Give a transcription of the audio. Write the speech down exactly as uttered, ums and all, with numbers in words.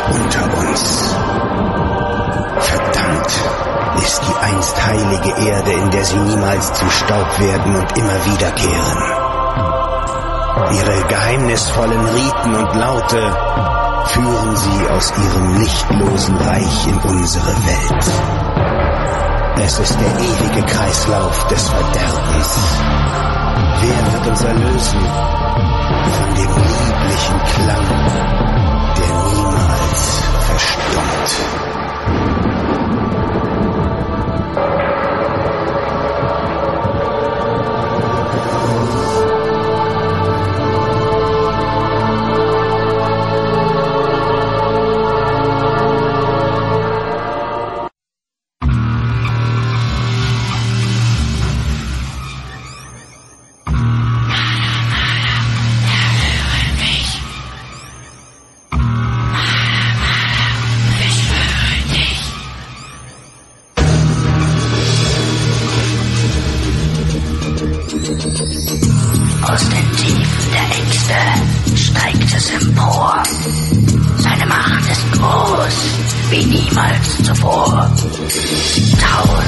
unter uns. Verdammt ist die einst heilige Erde, in der sie niemals zu Staub werden und immer wiederkehren. Ihre geheimnisvollen Riten und Laute führen sie aus ihrem lichtlosen Reich in unsere Welt. Es ist der ewige Kreislauf des Verderbens. Wer wird uns erlösen von dem lieblichen Klang, der niemals verstummt? Aus den Tiefen der Äxte steigt es empor. Seine Macht ist groß, wie niemals zuvor. Tausend